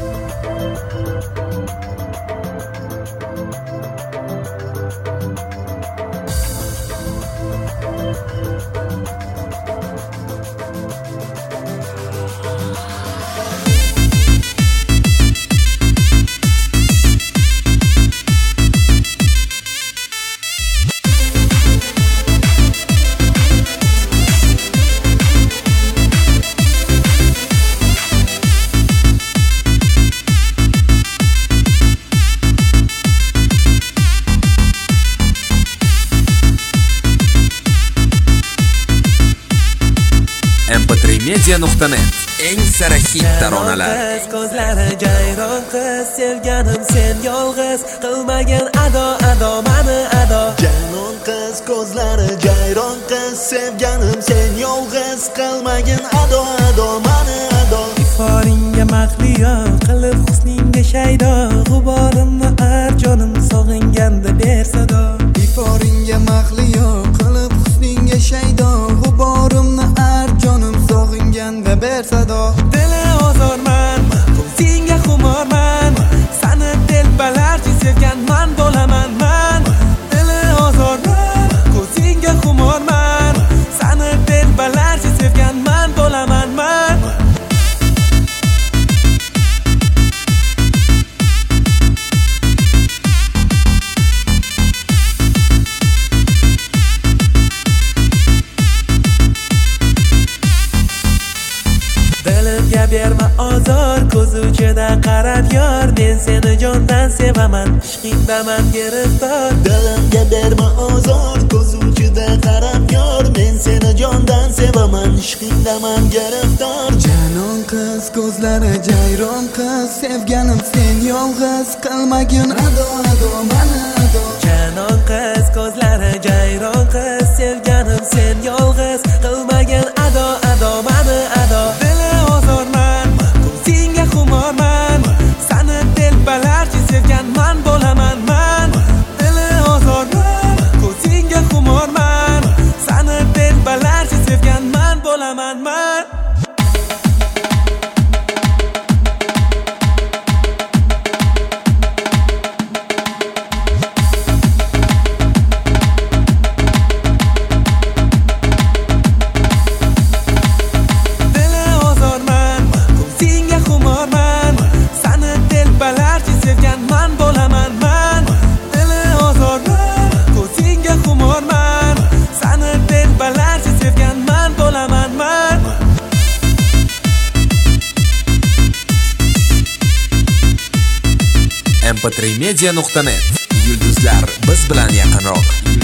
mp3media.net eng sara hit taronalar. Ko'zlari jayron qiz, sevganim sen yolg'iz, qilmagan ado mani ado. Jayron qiz, ko'zlari jayron qiz, sevganim sen yolg'iz, qilmagan ado mani ado. Iforingga mahliyo, qilib husningga shaydo, g'uborimni arjonim sog'inganda ber sado. Iforingga mahliyo, qilib husningga shaydo, g'uborimni arjonim sog'inganda ber sado. Dili ozorman, ko'zingga xumorman, sani telbalarcha sevganman bo'laman man. Dili ozorman, ko'zingga xumorman, sani telbalarcha sevganman bo'laman man. Dilimga berma ozor, ko'z uchida qarab yor, men seni jondan sevaman, ishqingdaman giriftor. Dilimga berma ozor, ko'z uchida qarab yor, men seni jondan sevaman, ishqingdaman giriftor. Janon qiz, ko'zlari jayron qiz, sevganim sen yolg'iz, qilmagin ado mani ado. Janon qiz, ko'zlari jayron qiz, sevganim sen yolg'iz, qilmagan ado mani ado. Dili ozorman, ko'zingga xumorman, sani telbalarcha sevganman bo'laman man. Dili ozorman, ko'zingga xumorman, sani telbalarcha sevganman bo'laman man. mp3media.net. Yulduzlar biz bilan yaqinroq.